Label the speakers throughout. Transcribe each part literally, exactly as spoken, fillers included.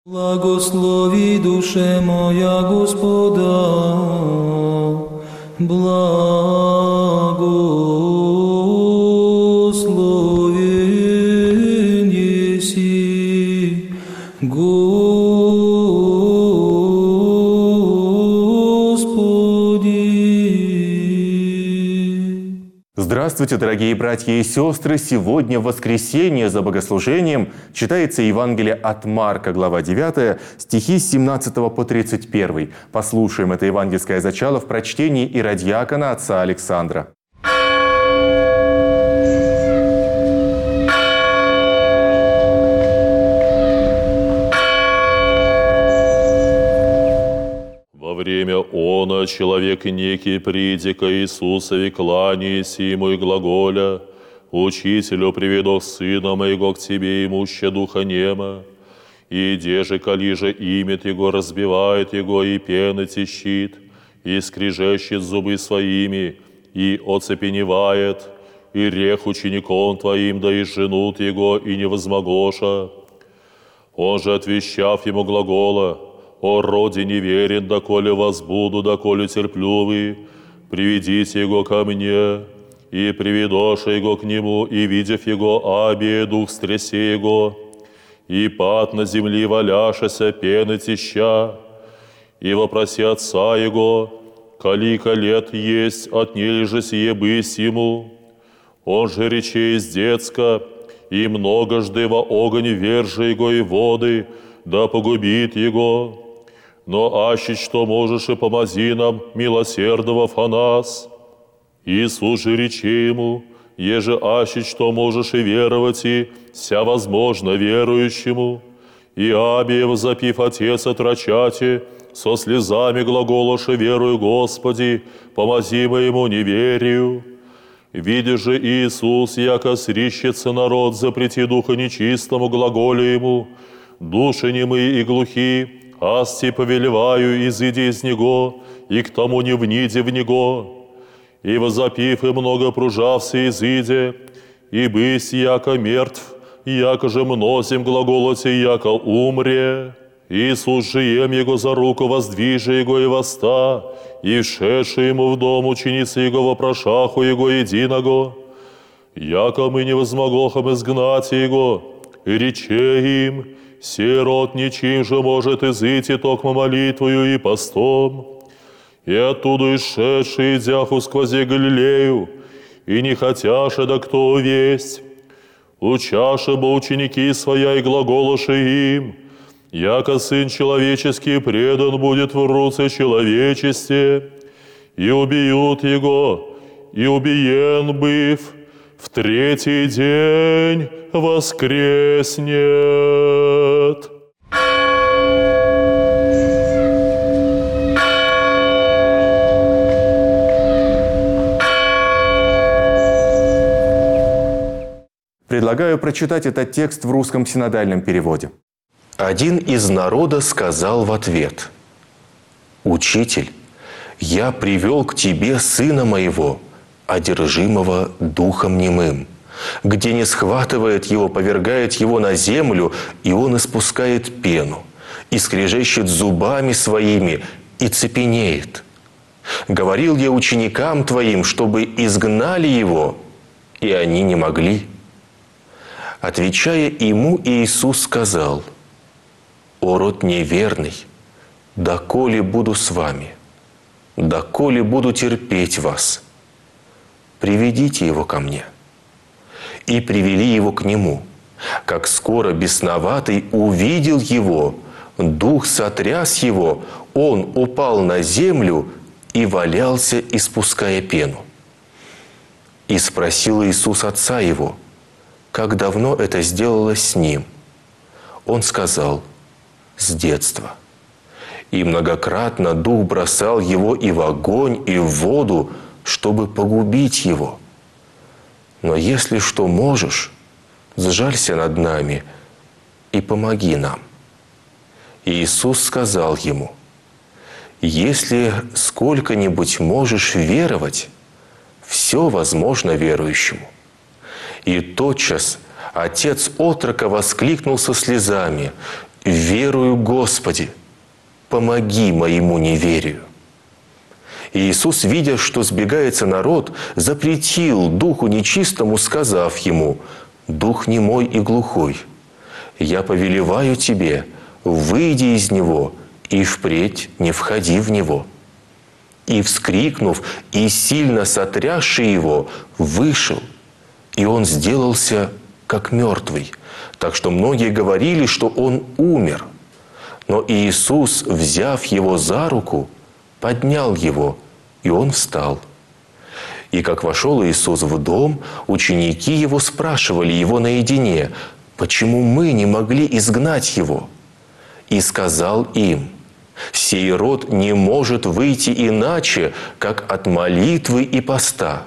Speaker 1: Благослови, душе моя, Господа, благословен еси, Господи.
Speaker 2: Здравствуйте, дорогие братья и сестры! Сегодня в воскресенье за богослужением читается Евангелие от Марка, глава девятая, стихи с семнадцатого по тридцать первый. Послушаем это евангельское зачало в прочтении иродиакона отца Александра.
Speaker 3: Во время она человек некий приди ко Иисусове, кланяйся ему и глаголя: «Учителю, приведу сына моего к тебе, имуще духа нема. И деже, коли же имет его, разбивает его, и пены тещит, и скрежещет зубы своими, и оцепеневает, и рех учеником твоим, да и женут его, и не возмогоша». Он же, отвещав ему глагола: «О роде неверен, доколе вас буду, доколе терплю вы, приведите его ко мне». И приведоша его к нему, и, видев его, абие дух стрясе его, и пад на земли валяшася, пены теща, и вопроси отца его: «Колика лет есть, отнели же сие бысь ему?» Он же рече из детска: «И многожды во огонь вержи его и воды, да погубит его. Но аще что можешь, и помози нам, милосердовав о нас». Иисус же рече ему: «Еже аще что можешь и веровать, и вся возможно верующему». И абиев, запив отец отрочати, со слезами глаголоша: «Верую, Господи, помози моему неверию». Видя же Иисус, яко срищется народ, запрети духа нечистому, глаголе ему: «Души немые и глухи, асти повелеваю, изыди из него, и к тому не вниди в него». И возопив, и много пружався изыде, и бысь яко мертв, яко же мнозим глаголоте, яко умре. Иисус же ем его за руку, воздвижи его и воста, и вшедши ему в дом ученицы его вопрошаху его единого: «Яко мы не возмогохом изгнать его, и рече им: сей род ничем же может изыти токмо молитвою и постом». И оттуда исшедшие идяху сквозе Галилею, и не хотяше да кто весть, учаше бы ученики своя и глаголоши им: «Яко Сын Человеческий предан будет в руце человечестве, и убьют его, и убиен быв, в третий день воскреснет».
Speaker 2: Предлагаю прочитать этот текст в русском синодальном переводе.
Speaker 4: Один из народа сказал в ответ: «Учитель, я привел к тебе сына моего, одержимого духом немым, где не схватывает его, повергает его на землю, и он испускает пену, и скрежещет зубами своими, и цепенеет. Говорил я ученикам твоим, чтобы изгнали его, и они не могли». Отвечая ему, Иисус сказал: «О род неверный, доколе буду с вами, доколе буду терпеть вас? Приведите его ко мне». И привели его к нему. Как скоро бесноватый увидел его, дух сотряс его, он упал на землю и валялся, испуская пену. И спросил Иисус отца его: как давно это сделалось с ним? Он сказал: с детства. И многократно дух бросал его и в огонь, и в воду, чтобы погубить его. Но если что можешь, сжалься над нами и помоги нам. И Иисус сказал ему: если сколько-нибудь можешь веровать, все возможно верующему. И тотчас отец отрока воскликнул со слезами: «Верую, Господи, помоги моему неверию». И Иисус, видя, что сбегается народ, запретил духу нечистому, сказав ему: «Дух немой и глухой, я повелеваю тебе, выйди из него и впредь не входи в него». И, вскрикнув и сильно сотрясши его, вышел, и он сделался как мертвый, так что многие говорили, что он умер. Но Иисус, взяв его за руку, поднял его, и он встал. И как вошел Иисус в дом, ученики его спрашивали его наедине: «Почему мы не могли изгнать его?» И сказал им: «Сей род не может выйти иначе, как от молитвы и поста».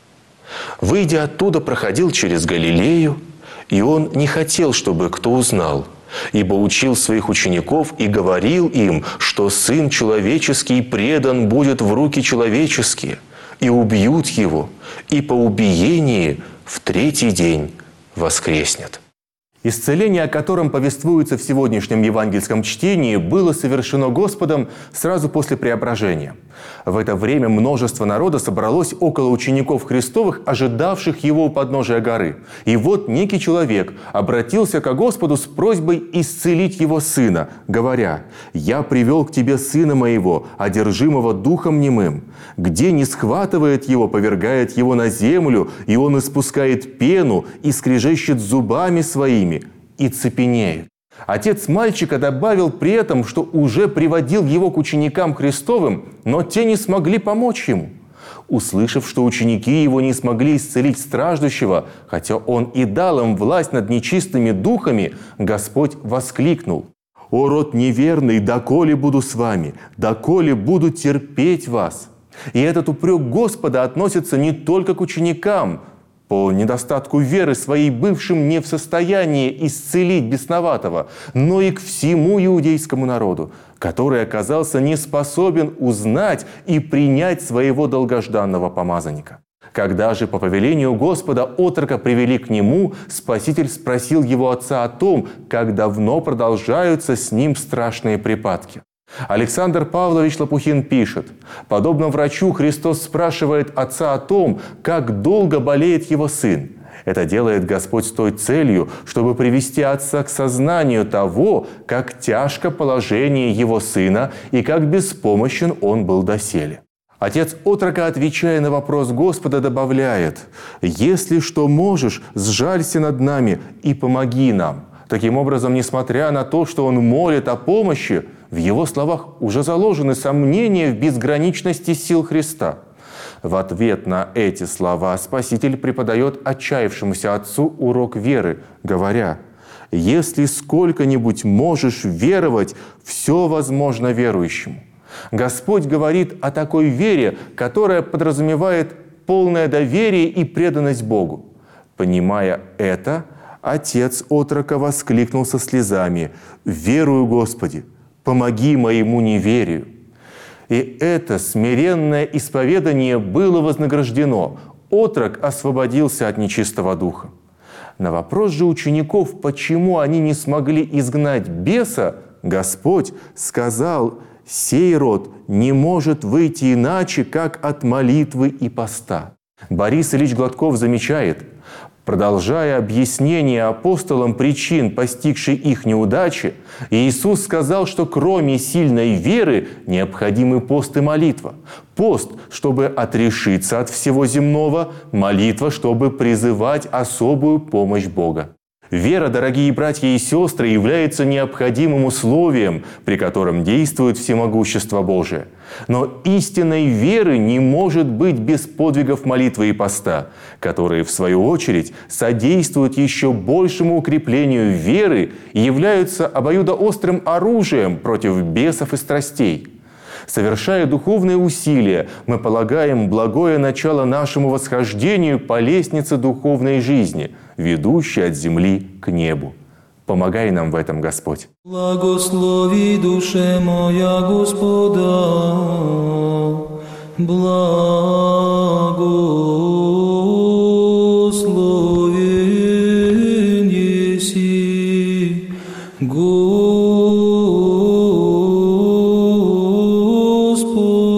Speaker 4: Выйдя оттуда, проходил через Галилею, и он не хотел, чтобы кто узнал, ибо учил своих учеников и говорил им, что Сын Человеческий предан будет в руки человеческие, и убьют его, и по убиении в третий день воскреснет.
Speaker 2: Исцеление, о котором повествуется в сегодняшнем евангельском чтении, было совершено Господом сразу после преображения. В это время множество народа собралось около учеников Христовых, ожидавших Его у подножия горы. И вот некий человек обратился ко Господу с просьбой исцелить его сына, говоря: «Я привел к тебе сына моего, одержимого духом немым. Где не схватывает его, повергает его на землю, и он испускает пену и скрежещет зубами своими, и цепенеет». Отец мальчика добавил при этом, что уже приводил его к ученикам Христовым, но те не смогли помочь ему. Услышав, что ученики его не смогли исцелить страждущего, хотя он и дал им власть над нечистыми духами, Господь воскликнул: «О род неверный, доколе буду с вами, доколе буду терпеть вас». И этот упрек Господа относится не только к ученикам, по недостатку веры своей бывшим не в состоянии исцелить бесноватого, но и к всему иудейскому народу, который оказался не способен узнать и принять своего долгожданного помазанника. Когда же по повелению Господа отрока привели к нему, Спаситель спросил его отца о том, как давно продолжаются с ним страшные припадки. Александр Павлович Лопухин пишет: «Подобно врачу, Христос спрашивает отца о том, как долго болеет его сын. Это делает Господь с той целью, чтобы привести отца к сознанию того, как тяжко положение его сына и как беспомощен он был доселе». Отец отрока, отвечая на вопрос Господа, добавляет: «Если что можешь, сжалься над нами и помоги нам». Таким образом, несмотря на то, что он молит о помощи, в его словах уже заложены сомнения в безграничности сил Христа. В ответ на эти слова Спаситель преподает отчаявшемуся отцу урок веры, говоря: «Если сколько-нибудь можешь веровать, все возможно верующему». Господь говорит о такой вере, которая подразумевает полное доверие и преданность Богу. Понимая это, отец отрока воскликнул со слезами: «Верую, Господи, помоги моему неверию». И это смиренное исповедание было вознаграждено. Отрок освободился от нечистого духа. На вопрос же учеников, почему они не смогли изгнать беса, Господь сказал: «Сей род не может выйти иначе, как от молитвы и поста». Борис Ильич Гладков замечает: продолжая объяснение апостолам причин, постигшей их неудачи, Иисус сказал, что кроме сильной веры необходимы пост и молитва. Пост, чтобы отрешиться от всего земного, молитва, чтобы призывать особую помощь Бога. Вера, дорогие братья и сестры, является необходимым условием, при котором действует всемогущество Божие. Но истинной веры не может быть без подвигов молитвы и поста, которые, в свою очередь, содействуют еще большему укреплению веры и являются обоюдоострым оружием против бесов и страстей. Совершая духовные усилия, мы полагаем благое начало нашему восхождению по лестнице духовной жизни, ведущей от земли к небу. Помогай нам в этом, Господь.
Speaker 1: Благослови душе моя Господа, благословен еси, Господи. Господь.